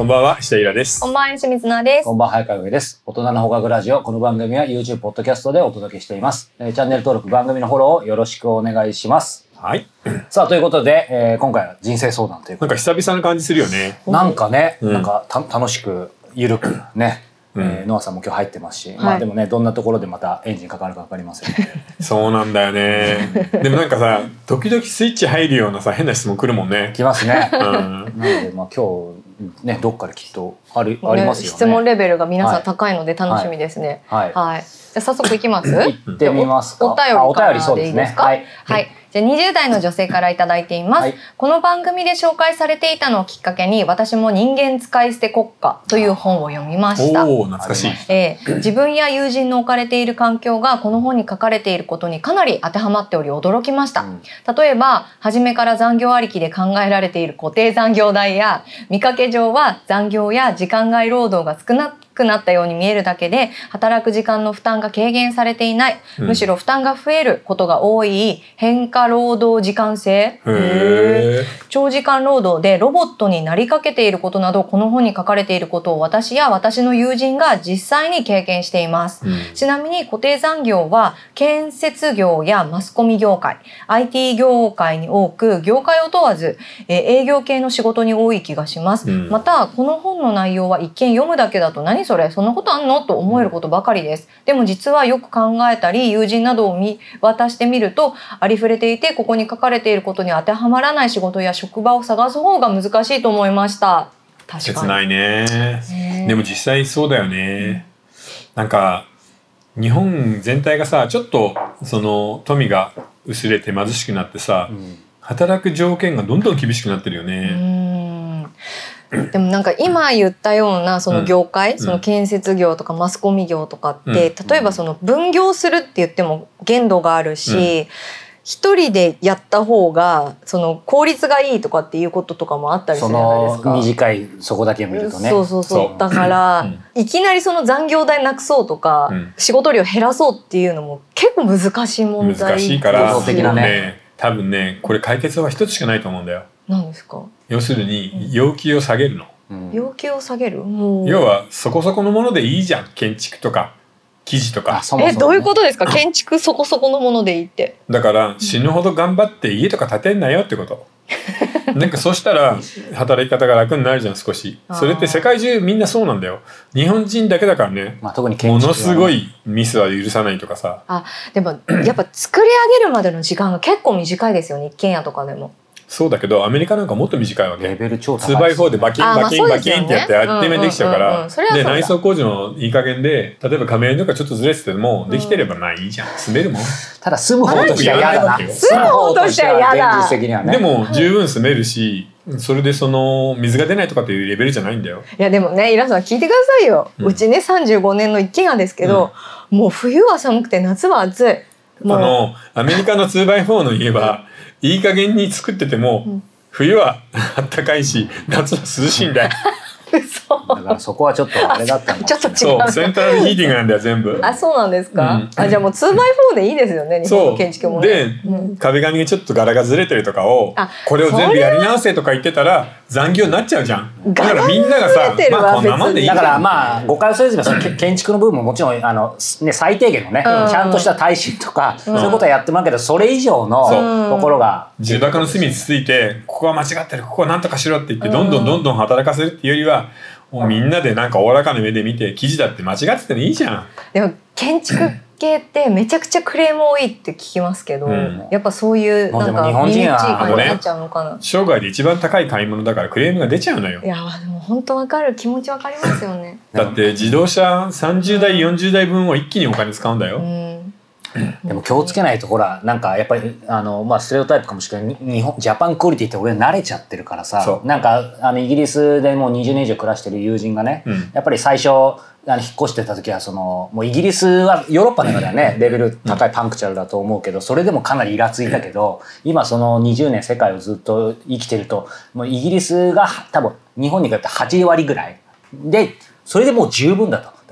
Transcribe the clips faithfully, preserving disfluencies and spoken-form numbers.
こんばんは、下平です。 こんばんは、清水菜です。 こんばんは、早川上です。大人の放課後ラジオ。この番組は YouTube、ポッドキャストでお届けしています。えー、チャンネル登録、番組のフォローをよろしくお願いします。 はい。 さあ、ということで、えー、今回は人生相談ということで。 なんか久々な感じするよね。 なんかね、 うん、 なんかた楽しく、ゆるくね。うん、えー、ノアさんも今日入ってますし、はい、まあでもね、どんなところでまたエンジンかかるか分かりません、ね、 そうなんだよね。でもなんかさ、時々スイッチ入るようなさ、変な質問来るもんね。 来ますね。うん、なので、まあ今日ね、どっかできっとある、ありますよね。 質問レベルが皆さん高いので楽しみですね。はい。はいはい、じゃあ早速いきます。 行ってみますか。 お便りからでいいですか。はい。はい。じゃあにじゅう代の女性からいただいています、はい、この番組で紹介されていたのをきっかけに私も人間使い捨て国家という本を読みました。 おー、懐かしい。 えー、自分や友人の置かれている環境がこの本に書かれていることにかなり当てはまっており驚きました、うん、例えば初めから残業ありきで考えられている固定残業代や見かけ上は残業や時間外労働が少なくなったように見えるだけで働く時間の負担が軽減されていない、うん、むしろ負担が増えることが多い変化労働時間制、へ長時間労働でロボットになりかけていることなどこの本に書かれていることを私や私の友人が実際に経験しています、うん、ちなみに固定残業は建設業やマスコミ業界 アイティー 業界に多く業界を問わず、えー、営業系の仕事に多い気がします、うん、またこの本の内容は一見読むだけだと何それそんなことあんのと思えることばかりです。でも実はよく考えたり友人などを見渡してみるとありふれていてここに書かれていることに当てはまらない仕事や職場を探す方が難しいと思いました。確かに切ないね。でも実際そうだよね、うん、なんか日本全体がさちょっとその富が薄れて貧しくなってさ、うん、働く条件がどんどん厳しくなってるよね。 うんでもなんか今言ったようなその業界、うん、その建設業とかマスコミ業とかって、うん、例えばその分業するって言っても限度があるし、一、うん、人でやった方がその効率がいいとかっていうこととかもあったりするじゃないですか。 その短いそこだけ見るとね。 そうそうそう。だから、うん、いきなりその残業代なくそうとか、うん、仕事量減らそうっていうのも結構難しい問題。 難しいから的なね。多分ねこれ解決は一つしかないと思うんだよ。 何ですか？ 要するに要求を下げるの、 うん、要求を下げる、 もう要はそこそこのものでいいじゃん。建築とか生地とか。 そもそもね、えどういうことですか？建築そこそこのものでいいって。 だから死ぬほど頑張って家とか建てんなよってことなんかそしたら働き方が楽になるじゃん少し。それって世界中みんなそうなんだよ。日本人だけだからね、まあ、特に建築はね、ものすごいミスは許さないとかさ。 あでもやっぱ作り上げるまでの時間が結構短いですよね一軒家とかでも。 そうだけどアメリカなんかもっと短いわけ。 レベル超高い。 ツーバイフォー でバキンバキンバキンってやってあっという間にできちゃうから、で内装工事のいい加減で例えば仮面とかちょっとずれててもできてればまあいいじゃん、住めるもん。 ただ住む方としては嫌だな。 住む方としては嫌だ。 現実的にはね。 でも十分住めるしそれでその水が出ないとかっていうレベルじゃないんだよ。 いやでもねイラさん聞いてくださいよ、うん、うちねさんじゅうごねんの一軒家ですけど、うん、もう冬は寒くて夏は暑い。もうあのアメリカの ツーバイフォー の家はいい加減に作ってても、うん冬は暖かいし夏は涼しいんだよだからそこはちょっとあれだったのちょっと違う。 そうセントラルヒーティングなんだよ全部。 あそうなんですか、うん、あじゃあもう ツーバイフォー でいいですよね日本の建築もね。 で、うん、壁紙がちょっと柄がずれてるとかをこれを全部やり直せとか言ってたら残業になっちゃうじゃん。だからみんながさまあこんなもんでいいじゃん。 だからまあ誤解をせずに建築の部分ももちろんあの、ね、最低限のね、うん、ちゃんとした耐震とか、うん、そういうことはやってもらうけどそれ以上のところが重箱の隅につついてここは間違ってるここはなんとかしろって言ってどんどんどんどん働かせるっていうよりはもうみんなでなんかおおらかな目で見て生地だって間違っててもいいじゃん。 でも建築系ってめちゃくちゃクレーム多いって聞きますけど、うん、やっぱそういうなんか身内感になっちゃうのかな、ね、 生涯で一番高い買い物だからクレームが出ちゃうのよ。 いやでも本当わかる気持ちわかりますよねだって自動車さんじゅうだいよんじゅうだいぶんを一気にお金使うんだよ、 うんでも気をつけないとほらなんかやっぱりあの、まあ、ステレオタイプかもしれない日本ジャパンクオリティって俺慣れちゃってるからさなんかあのイギリスでもうにじゅうねん以上暮らしてる友人がね、うん、やっぱり最初あの引っ越してた時はそのもうイギリスはヨーロッパの中ではねレベル高いパンクチャルだと思うけどそれでもかなりイラついたけど今そのにじゅうねん世界をずっと生きてるともうイギリスが多分日本に比べてはちわりぐらいでそれでもう十分だと。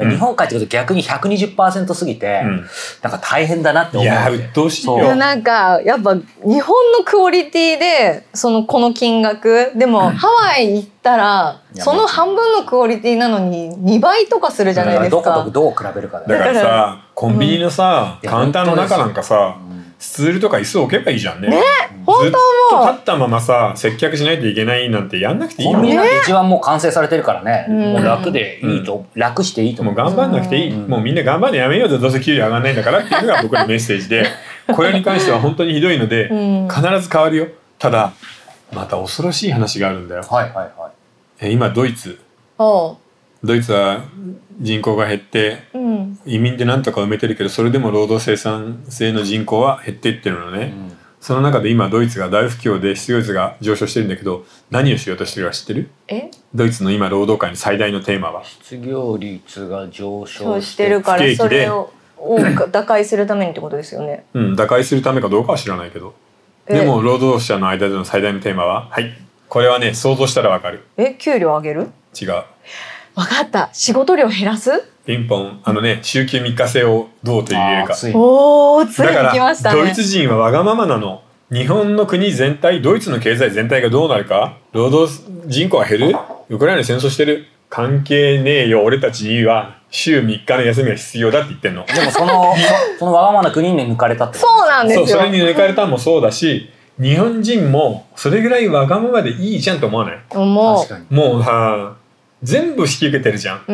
日本帰ってくると逆に ひゃくにじゅっパーセント 過ぎて、うん、なんか大変だなって思う。いや鬱陶しいよ。 なんかやっぱ日本のクオリティでそのこの金額でも、うん、ハワイ行ったらその半分のクオリティなのににばいとかするじゃないですか。 どことどう比べるかだからさ、コンビニのさ、うん、カウンターの中なんかさ、スツールとか椅子置けばいいじゃんね。 ね、本当もうずっと立ったままさ接客しないといけないなんてやんなくていいの。 コンビニなんて一番もう完成されてるからね、うん、もう楽でいいと、うん、楽していいと思う。 もう頑張んなくていい、うん、もうみんな頑張るのやめようぜ、どうせ給料上がんないんだからっていうのが僕のメッセージでこれに関しては本当にひどいので、うん、必ず変わるよ。ただまた恐ろしい話があるんだよ。 はいはいはい。 え今ドイツドイツは人口が減って、うん、移民でなんとか埋めてるけどそれでも労働生産性の人口は減っていってるのね、うん、その中で今ドイツが大不況で失業率が上昇してるんだけど何をしようとしてるか知ってる？ えドイツの今労働界の最大のテーマは失業率が上昇してるからそれを打開するためにってことですよね。 うん、打開するためかどうかは知らないけどでも労働者の間での最大のテーマははいこれはね想像したらわかる。 え給料上げる？ 違う。 分かった。仕事量減らす？ ピンポン。あのね週休みっか制をどうと言えるか。 おおついに来ましたね。 だからドイツ人はわがままなの。日本の国全体ドイツの経済全体がどうなるか。労働人口が減る。ウクライナで戦争してる。関係ねえよ俺たちには週みっかの休みが必要だって言ってんの。 でもそのそのわがままな国に抜かれたってこと。 そうなんですよ。 そうそれに抜かれたもそうだし日本人もそれぐらいわがままでいいじゃんと思わない？ 思う。 確かに。 もうさ全部引き受けてるじゃん、うん、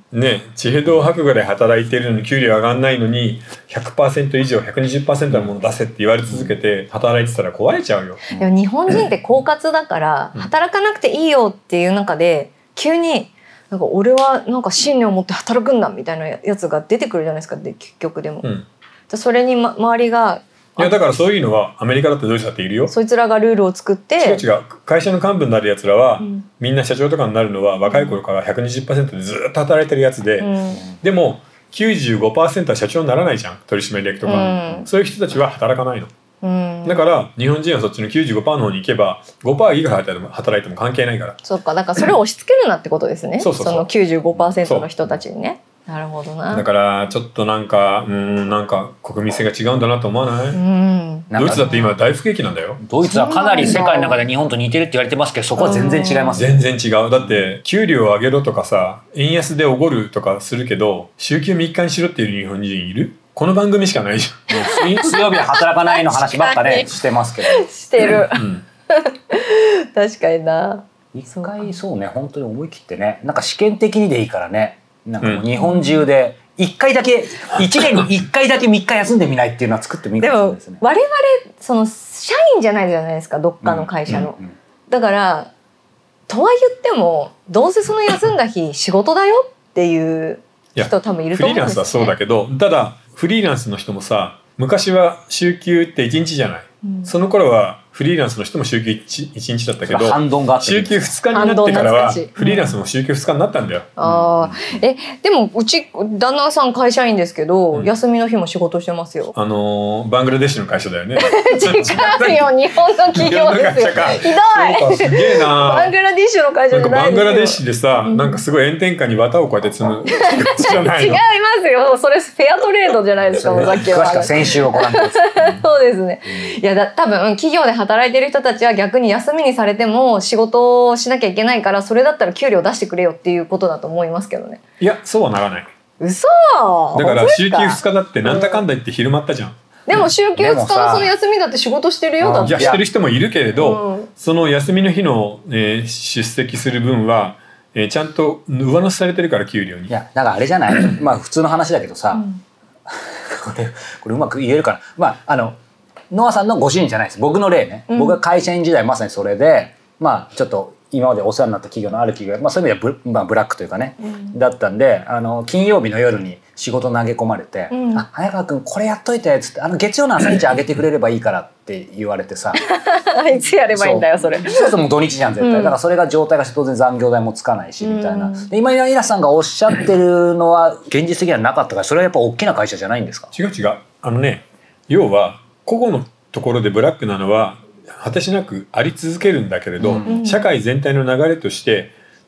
ね地平道博ぐらい働いてるのに給料上がんないのに ひゃくパーセント 以上 ひゃくにじゅっパーセント のもの出せって言われ続けて働いてたら壊れちゃうよ。 でも日本人って狡猾だから働かなくていいよっていう中で急になんか俺はなんか信念を持って働くんだみたいなやつが出てくるじゃないですか。で結局でも、うん、それに、ま、周りがいやだからそういうのはアメリカだってドイツだっているよ。 そいつらがルールを作って違う違う会社の幹部になるやつらは、うん、みんな社長とかになるのは若い頃から ひゃくにじゅっパーセント でずっと働いてるやつで、うん、でも きゅうじゅうごパーセント は社長にならないじゃん取締役とか、うん、そういう人たちは働かないの、うん、だから日本人はそっちの きゅうじゅうごパーセント の方に行けば ごパーセント いくら働いても働いても関係ないから。 そっかだからそれを押し付けるなってことですね。そうそうそうその きゅうじゅうごパーセント の人たちにね。なるほどな。だからちょっとなんかうんなんか国民性が違うんだなと思わない？うんドイツだって今大不景気なんだよ。 ドイツはかなり世界の中で日本と似てるって言われてますけどそこは全然違います、 ね、全然違う。だって給料を上げろとかさ円安でおごるとかするけど週休みっかにしろっていう日本人いる？この番組しかないじゃん水曜日は働かないの話ばっかねしてますけどしてる、うん、確かにな。 一回そうね本当に思い切ってねなんか試験的にでいいからねなんかもう日本中で一回だけいちねんにいっかいだけみっか休んでみないっていうのは作ってもいいかもしれないですね。 でも我々その社員じゃないじゃないですかどっかの会社の、うんうんうん、だからとは言ってもどうせその休んだ日仕事だよっていう人多分いると思うんですよね。フリーランスはそうだけどただフリーランスの人もさ昔は週休っていちにちじゃない、うん、その頃はフリーランスの人も週休 1, いちにちだったけど週休ふつかになってからはフリーランスも週休ふつかになったんだよ、うん、 あえでもうち旦那さん会社員ですけど、うん、休みの日も仕事してますよ。 あのー、バングラデシュの会社だよね。 違うよ日本の企業ですよ。ひどい。 そうかすげえな。 バングラデシュの会社じゃないですよ。 バングラデシュでさ、うん、なんかすごい炎天下に綿をこうやって積むじゃないの。 違いますよ。それフェアトレードじゃないですか。さっきは詳しくは先週をご覧ください。 そうですね。いやだ多分企業で働いてる人たちは逆に休みにされても仕事をしなきゃいけないからそれだったら給料出してくれよっていうことだと思いますけどね。 いやそうはならない。 嘘。 だから週休ふつかだってなんだかんだ言って昼間ったじゃん、うん、 でも週休ふつかのその休みだって仕事してるよだって。 いやしてる人もいるけれど、うん、その休みの日の、えー、出席する分は、えー、ちゃんと上乗せされてるから給料に。 いやだからあれじゃないまあ普通の話だけどさ、うん、これこれうまく言えるかな。まああのノアさんのご主人じゃないです。僕の例ね、うん、僕が会社員時代まさにそれでまあちょっと今までお世話になった企業のある企業、まあ、そういう意味では ブ,、まあ、ブラックというかね、うん、だったんであの金曜日の夜に仕事投げ込まれて「うん、あ早川君これやっといて」っつってあの月曜の朝一上げてくれればいいからって言われてさいつやればいいんだよそれ。 そうするともう土日じゃん絶対、うん、だからそれが状態がして当然残業代もつかないしみたいな、うん、で今イラさんがおっしゃってるのは現実的にはなかったからそれはやっぱ大きな会社じゃないんですか？ 違う違うあのね要は個々のところでブラックなのは果てしなくあり続けるんだけれど、うん、社会全体の流れとして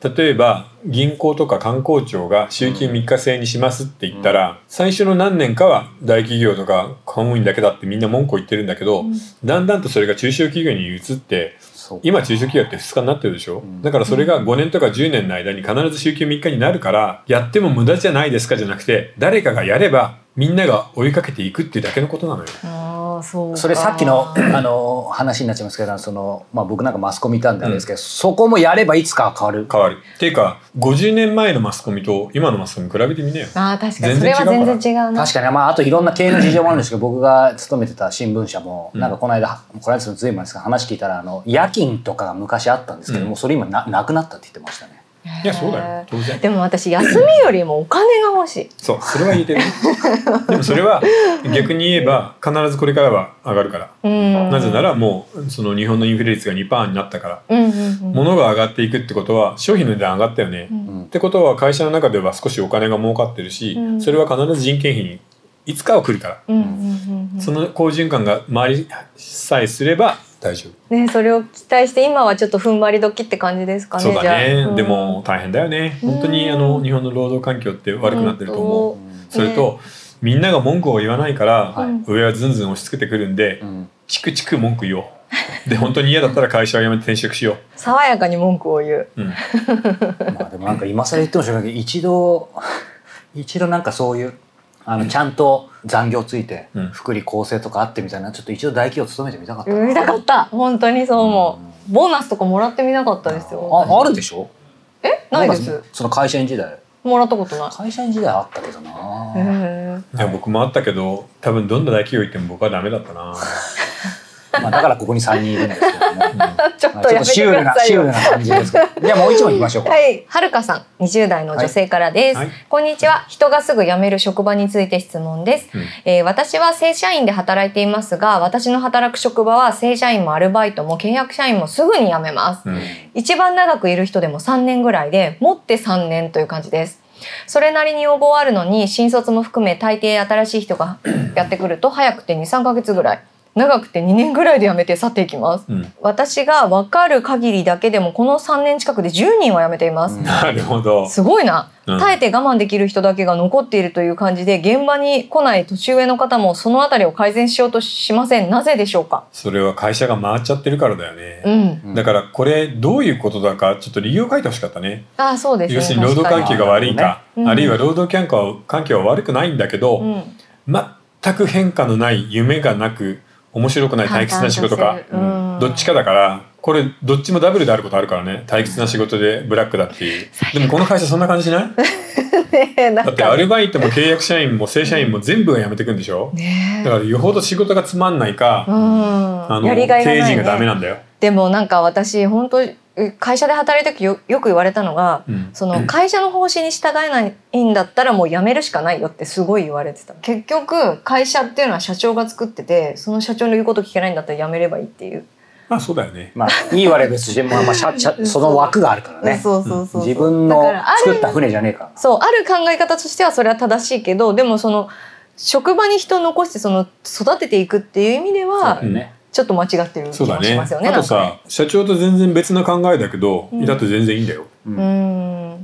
例えば銀行とか観光庁が週休みっか制にしますって言ったら、うん、最初の何年かは大企業とか公務員だけだってみんな文句を言ってるんだけど、うん、だんだんとそれが中小企業に移って今中小企業ってふつかになってるでしょ、うん、だからそれがごねんとかじゅうねんの間に必ず週休みっかになるからやっても無駄じゃないですかじゃなくて誰かがやればみんなが追いかけていくっていうだけのことなのよ。 あ、そうか。 それさっきのあの話になっちゃいますけどその、まあ、僕なんかマスコミいたんであれですけど、うん、そこもやればいつかは変わる変わるっていうかごじゅうねんまえのマスコミと今のマスコミ比べてみなよ。 あ、確かにそれは全然違うな。 確かに、まあ、あといろんな経営の事情もあるんですけど僕が勤めてた新聞社も、うん、なんかこの間この間ずいぶん前ですが話聞いたらあの夜勤とかが昔あったんですけど、うん、もうそれ今 な, なくなったって言ってましたね。 いやそうだよ当然。 でも私休みよりもお金が欲しい。 そうそれは言えてるでもそれは逆に言えば必ずこれからは上がるから、うん、なぜならもうその日本のインフレ率が にパーセント になったから、うんうんうん、物が上がっていくってことは商品の値段上がったよね、うん、ってことは会社の中では少しお金が儲かってるし、うん、それは必ず人件費にいつかは来るから、うんうんうんうん、その好循環が回りさえすれば大丈夫、 ね、それを期待して今はちょっと踏ん張り時って感じですかね。 そうだね、うん、でも大変だよね本当に。あの日本の労働環境って悪くなってると思う、うん、それと、ね、みんなが文句を言わないから、はい、上はずんずん押し付けてくるんで、うん、チクチク文句言おうで本当に嫌だったら会社を辞めて転職しよう爽やかに文句を言う、うん、 まあでもなんか今更言ってもしょうがないけど一度一度なんかそういうあのちゃんと残業ついて、うん、福利厚生とかあってみたいなちょっと一度大企業勤めてみたかったな。 見たかった本当にそう思う、うん、ボーナスとかもらってみなかったですよ。 あ, あるでしょ。 えないです。 その会社員時代もらったことない。 会社員時代あったけどな。 へいや僕もあったけど多分どんな大企業行っても僕はダメだったなまあだからここにさんにんいるんですけどね、うん、 ちょっとやめてくださいよ。シュールなシュールな感じですけどじゃあもう一問いきましょうか。 はい、はるかさんにじゅう代の女性からです、はいはい、こんにちは。人がすぐ辞める職場について質問です、うんえー、私は正社員で働いていますが私の働く職場は正社員もアルバイトも契約社員もすぐに辞めます、うん、一番長くいる人でもさんねんぐらいでもってさんねんという感じです。それなりに要望あるのに新卒も含め大抵新しい人がやってくると早くて にさんかげつぐらい長くてにねんぐらいで辞めて去っていきます、うん、私が分かる限りだけでもこのさんねん近くでじゅうにんは辞めています、 うん、なるほどすごいな、うん、耐えて我慢できる人だけが残っているという感じで現場に来ない年上の方もそのあたりを改善しようとしません。なぜでしょうか。 それは会社が回っちゃってるからだよね、うん、だからこれどういうことだかちょっと理由を書いてほしかったね。 あ、そうですね。 要するに労働環境が悪いか、ね、あるいは労働環境は悪くないんだけど、うん、全く変化のない夢がなく面白くない退屈な仕事か、うん、どっちかだからこれどっちもダブルであることあるからね。退屈な仕事でブラックだっていう。でもこの会社そんな感じしないね、なんかだってアルバイトも契約社員も正社員も全部が辞めてくんでしょ、ね、だからよほど仕事がつまんないか、うん、あのやりがいがないね、経営陣がダメなんだよ。 でもなんか私本当会社で働いた時 よ, よく言われたのが、うん、その会社の方針に従えないんだったらもう辞めるしかないよってすごい言われてた。結局会社っていうのは社長が作っててその社長の言うこと聞けないんだったら辞めればいいっていう。 まあそうだよね。 まあいい悪い別にも、まあ、社社その枠があるからね。 そうそうそうそう、 自分の作った船じゃねえか。 そうある考え方としてはそれは正しいけどでもその職場に人を残してその育てていくっていう意味では、そうだね、ちょっと間違ってる気もしますよね。 あとさ、ね、社長と全然別な考えだけど、うん、だって全然いいんだよ、うん、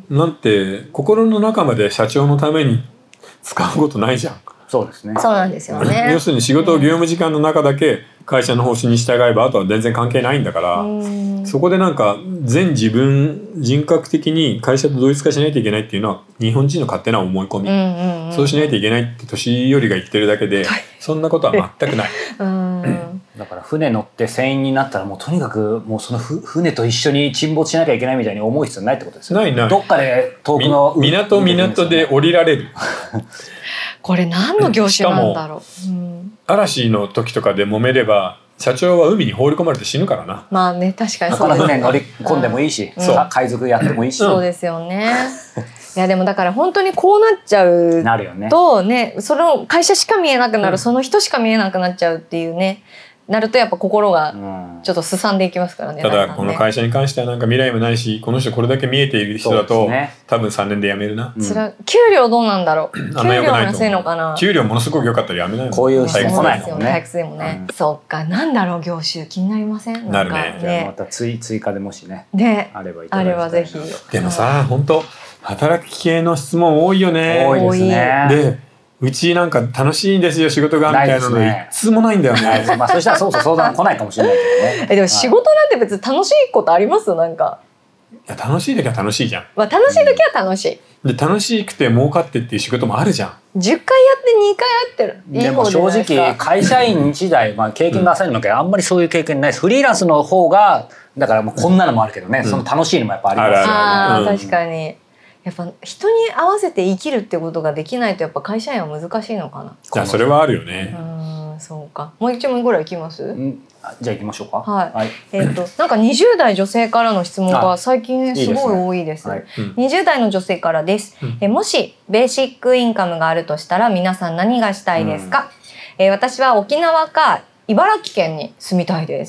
なんて心の中まで社長のために使うことないじゃん。 そうですね。 そうなんですよね。 要するに仕事を業務時間の中だけ会社の方針に従えばあとは全然関係ないんだから、うん、そこでなんか全自分人格的に会社と同一化しないといけないっていうのは日本人の勝手な思い込み、うんうんうん、そうしないといけないって年寄りが言ってるだけで、はい、そんなことは全くないうんだから船乗って船員になったらもうとにかくもうその船と一緒に沈没しなきゃいけないみたいに思う必要ないってことですよね。 ないない。 どっかで遠くの港港で降りられるこれ何の業種なんだろう、うん、 嵐の時とかで揉めれば社長は海に放り込まれて死ぬからな。 まあね確かにそうです。だから船乗り込んでもいいし、うん、海賊やってもいいし、 そうですよねいやでもだから本当にこうなっちゃうとね、その会社しか見えなくなる、うん、その人しか見えなくなっちゃうっていうね。 なるとやっぱ心がちょっとすさんでいきますからね。 ただこの会社に関してはなんか未来もないし、この人これだけ見えている人だと、ね、多分さんねんで辞めるな。 つら、給料どうなんだろう。給料が安いのかな。 給料ものすごく良かったら辞めないもん。 こういう人来ないもんね。 退屈でもね。うん、そっか、なんだろう、業種気になりません？ なるね。 じゃあまた追追加でもしね。 ね、 あればいただきたい。 あればぜひ。 でもさ、本当働き系の質問多いよね。 多いですね。 で。うちなんか楽しいんですよ仕事がみたいなのいつもないんだよね。 まあそしたらそうそう相談来ないかもしれないけどね。 えでも仕事なんて別に楽しいことあります？なんか。 いや楽しい時は楽しいじゃん。 まあ楽しい時は楽しい。 で楽しくて儲かってっていう仕事もあるじゃん。 じゅっかいやってにかいやってる。いいでも正直会社員時代、まあ経験が浅いのであんまりそういう経験ないです。フリーランスの方がだからもうこんなのもあるけどね、うん、その楽しいのもやっぱありますよね。 ああ、うん、確かに。やっぱ人に合わせて生きるってことができないとやっぱ会社員は難しいのかな。 じゃあそれはあるよね。 うん、そうか。もう一問ぐらいいきます？うん、 じゃあ行きましょうか。 はい。はい、えっとなんかにじゅう代女性からの質問が最近すごい多いです。いいですね。はい、にじゅう代の女性からです。うん、えもしベーシックインカムがあるとしたら皆さん何がしたいですか？うん、え私は沖縄か茨城県に住みたいです。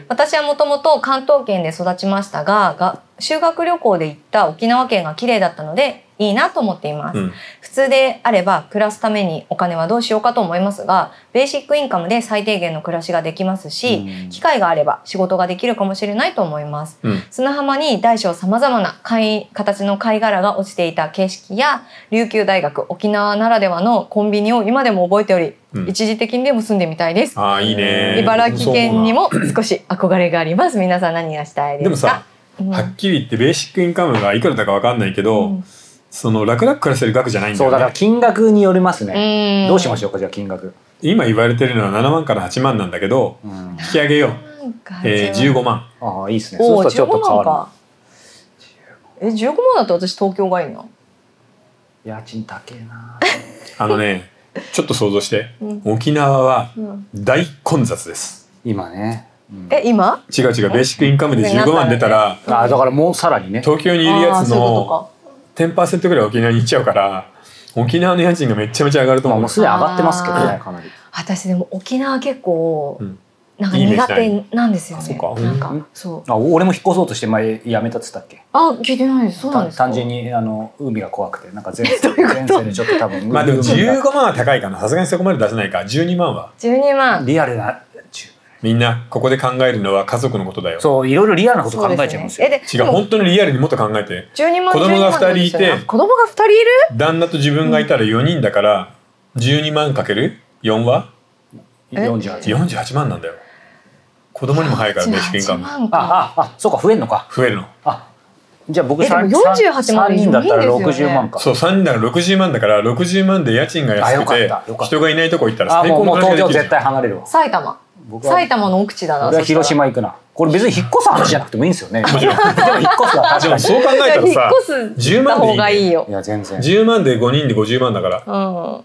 私はもともと関東圏で育ちましたが、が修学旅行で行った沖縄県が綺麗だったのでいいなと思っています。うん、普通であれば暮らすためにお金はどうしようかと思いますが、ベーシックインカムで最低限の暮らしができますし、うん、機会があれば仕事ができるかもしれないと思います。うん、砂浜に大小さまざまな貝形の貝殻が落ちていた景色や琉球大学沖縄ならではのコンビニを今でも覚えており、うん、一時的にでも住んでみたいです。 あーいいね。 茨城県にも少し憧れがあります。皆さん何がしたいですか？ でもさ、うん、はっきり言ってベーシックインカムがいくらだか分かんないけど、うん、その楽々暮らせる額じゃないんだよね。 そうだから金額によりますね。どうしましょうかじゃあ金額。 今言われてるのはななまんからはちまんなんだけど、うん、引き上げよう。えー、じゅうごまん。 ああいいですね。そうするとちょっと変わる。えじゅうごまんだと私東京がいいな。 家賃高えな。 あのねちょっと想像して、うん、沖縄は大混雑です。 今ね。 うん、え今？ 違う違うベーシックインカムでじゅうごまん出たら、 あだからもうさらにね東京にいるやつの じゅっパーセント ぐらい沖縄に行っちゃうから沖縄の家賃がめちゃめちゃ上がると思う。 もうすでに上がってますけどねかなり。 私でも沖縄結構、うん、なんか苦手なんですよね。 そうか。 なんかそう。 あ俺も引っ越そうとして前辞めたっつったっけ？ あ聞いてないです。そうなんですか。 単純にあの海が怖くてなんか前世前世でちょっと多分まあでもじゅうごまんは高いかな。さすがにそこまで出せないか。じゅうにまんは。 じゅうにまん。 リアルな。 みんなここで考えるのは家族のことだよ。 そういろいろリアルなこと考えちゃいますよ。 ね、 違う本当にリアルにもっと考えて。 じゅうにまん子供がふたりいて、 子供がふたりいる？ 旦那と自分がいたらよにんだから、うん、じゅうにまんかけるよんはよんじゅうはち。 よんじゅうはちまんなんだよ。子供にも入るからベーシックインカム。 あああそうか増えるのか。 増えるの。 あじゃあ僕さんよんじゅうはちまん人だったらろくじゅうまんか。 そうさんにんだからろくじゅうまんだからろくじゅうまんで家賃が安くて人がいないとこ行ったら最高の暮らしができる。もう東京絶対離れるわ。 埼玉。埼玉の奥地だな。 俺は広島行くな。これ別に引っ越す話じゃなくてもいいんですよね。もちろん。でも引っ越すは確かに。 でもそう考えたらさ、じゅうまんでいい、ね。 いいよ。 いや全然。 じゅうまんでごにんでごじゅうまんだから。うん。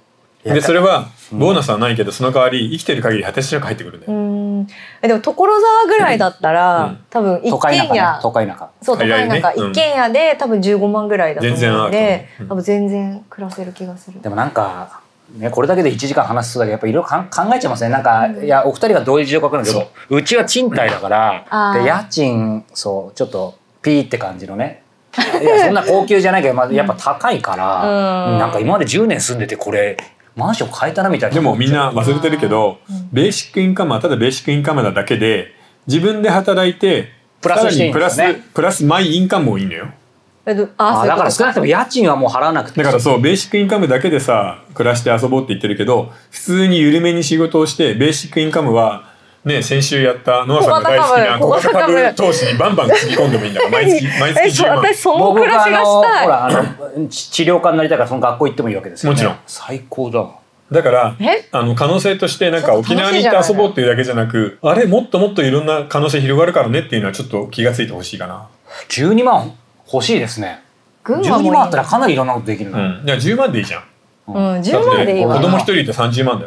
でそれはボーナスはないけど、その代わり生きてる限り果てしなく入ってくるんだよ。うん。 でも所沢ぐらいだったら、うん、多分一軒家、 都会中、 そう都会中、一軒家で多分じゅうごまんぐらいだと思うので、多分全然暮らせる気がする。 でもなんか。ね、これだけでいちじかん話すとだけやっぱいろいろ考えちゃいますね。なんか、うん、いやお二人がどういう事情か分かるんだけど、うちは賃貸だからで家賃そうちょっとピーって感じのね。いやそんな高級じゃないけど、まあ、やっぱ高いから、うん、なんか今までじゅうねん住んでてこれマンション買えたなみたいな。 でもみんな忘れてるけど、うん、ベーシックインカムはただベーシックインカムなだけで自分で働いてプラスしていいんですね。 プラスプラスマイインカムもいいんだよ。 あだから少なくとも家賃はもう払わなくて。 だからそうベーシックインカムだけでさ暮らして遊ぼうって言ってるけど、普通に緩めに仕事をしてベーシックインカムはね先週やったノアさんが大好きな小型株投資にバンバンつぎ込んでもいいんだから毎月毎月じゅうまん。 私その暮らしがしたい。 ほらあの治療家になりたいからその学校行ってもいいわけですよね。 もちろん最高だ。 だからあの可能性としてなんか沖縄に行って遊ぼうっていうだけじゃなく、あれもっともっといろんな可能性広がるからねっていうのはちょっと気がついてほしいかな。 じゅうにまん欲しいですね。じゅうにまんあったらかなりいろんなことできるな。 うん、いやじゅうまんでいいじゃん。 うん、じゅうまんでいいわ。 子供一人いてさんじゅうまんだよ。 うん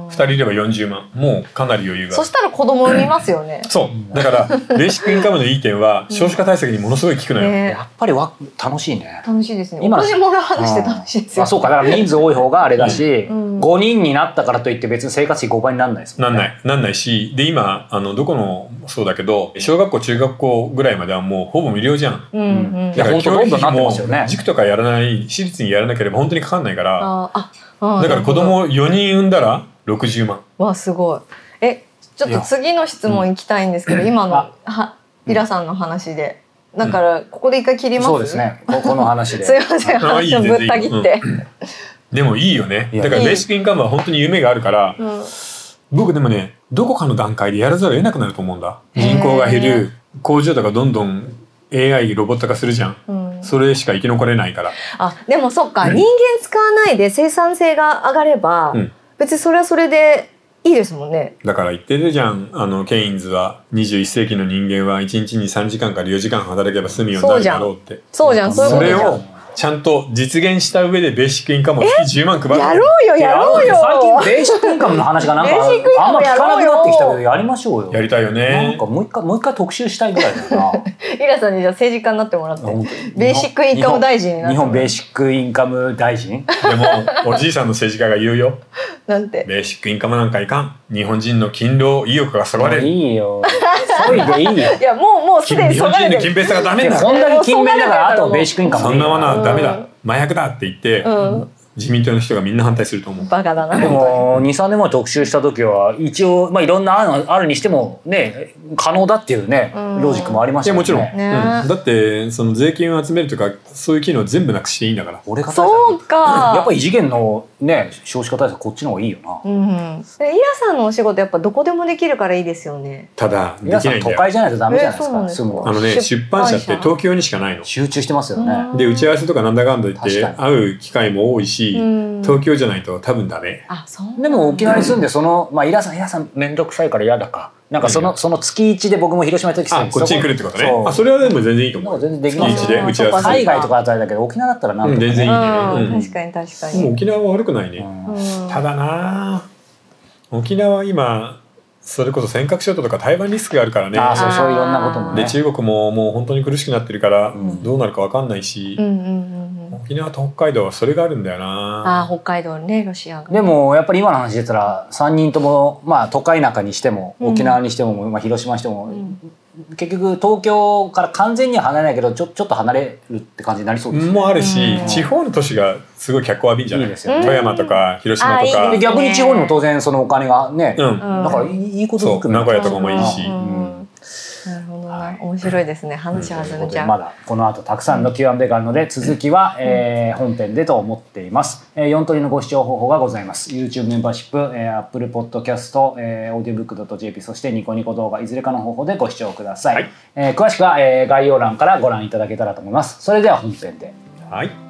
ふたりいればよんじゅうまん、もうかなり余裕が。 そしたら子供産みますよね。 そうだからベーシックインカムのいい点は少子化対策にものすごい効くのよ、 ね、やっぱりわ楽しいね。 楽しいですね。お金もらう話って楽しいですよ、 うん、あそうか、だから人数多い方があれだし、うん、ごにんになったからといって別に生活費ごばいにならないですもんね。 なんないなんないし、で今あのどこのそうだけど小学校中学校ぐらいまではもうほぼ無料じゃん、うんうん、だから教育費も塾とかやらない私立にやらなければ本当にかかんないから、あああだから子供よにん産んだらろくじゅうまん。 わすごい。えちょっと次の質問いきたいんですけど、今のはイラさんの話でだからここで一回切ります、 そうですね、ここの話ですいません話をぶった切って、うん、 でもいいよね。だからベーシックインカムは本当に夢があるから、うん、僕でもねどこかの段階でやらざるを得なくなると思うんだ。人口が減る、工場とかどんどん エーアイ ロボット化するじゃん、うん、それしか生き残れないから。 あでもそっか、うん、人間使わないで生産性が上がれば、うん、別にそれはそれでいいですもんね。 だから言ってるじゃん、あのケインズはにじゅういっせいきの人間はいちにちにさんじかんからよじかん働けば済むようになるだろうって。 そうじゃん、そういうことじゃん。 それをちゃんと実現した上でベーシックインカムを月じゅうまん配る。 やろうよやろうよ。 最近ベーシックインカムの話がなんかあんま聞かなくなってきたけどやりましょうよ。 やりたいよね。 なんかもう一回もう一回特集したいぐらいだよな。 イラさんにじゃあ政治家になってもらってベーシックインカム大臣になって。 日本ベーシックインカム大臣。 でもおじいさんの政治家が言うよ。 なんて。 ベーシックインカムなんかいかん。日本人の勤労意欲がそがれる。 いいよ。そいでいいよ。 いやもうもうすでに日本人の勤勉さがダメだ。 こんだけ勤勉だからあとベーシックインカム。 そんなものはダメだ。麻薬だって言って、うん、自民党の人がみんな反対すると思う。 バカだな。 でもにさんねんまえ特集した時は一応、まあ、いろんな案あるにしてもね可能だっていうね、うん、ロジックもありましたよね。 いやもちろん、ねうん、だってその税金を集めるとかそういう機能全部なくしていいんだから。 俺がそうか。 やっぱり異次元のね少子化対策こっちの方がいいよな。 うん、イラさんのお仕事やっぱどこでもできるからいいですよね。 ただイラさん都会じゃないとダメじゃないですか。すぐあのね出版社って東京にしかないの。 集中してますよね。 で打ち合わせとかなんだかんだ言って会う機会も多いし、東京じゃないと多分ダメ。 あそうでも沖縄に住んでそのまあイラさんイラさん面倒くさいから嫌だか。なんかそのその月一で僕も広島の時あこっちに来るってことね。あそれはでも全然いいと思う。 全然できます。 月一で打ち合わせ。 海外とかだったらだけど沖縄だったらなんとか、 ねうん、全然いいね。 確かに確かに。 もう沖縄は悪くないね。ただな沖縄今それこそ尖閣諸島とか台湾リスクがあるからね。 あそうそういろんなこともね。 で中国ももう本当に苦しくなってるから、うん、どうなるか分かんないし、うんうんうん、沖縄と北海道はそれがあるんだよな。 あ北海道ねロシアが。 でもやっぱり今の話で言ったらさんにんともまあ都会中にしても沖縄にしても、うんまあ、広島にしても、うん、結局東京から完全には離れないけどちょちょっと離れるって感じになりそうですね。 もあるし、うん、地方の都市がすごい脚光浴びんじゃない。いいですよね。富山とか広島とか。 いいね、 逆に地方にも当然そのお金がね、うん、だからいいことずく名古屋とかもいいし。 なるほどな、はい、面白いですね。話弾んじゃう。 まだこの後たくさんの キューアンドエー があるので続きは、えー、本編でと思っています。えー、よん通りのご視聴方法がございます。YouTube メンバーシップ、えー、Apple Podcast、えー、オーディオブック ドット ジェーピー そしてニコニコ動画いずれかの方法でご視聴ください。はい、えー、詳しくは、えー、概要欄からご覧いただけたらと思います。それでは本編で。 はい。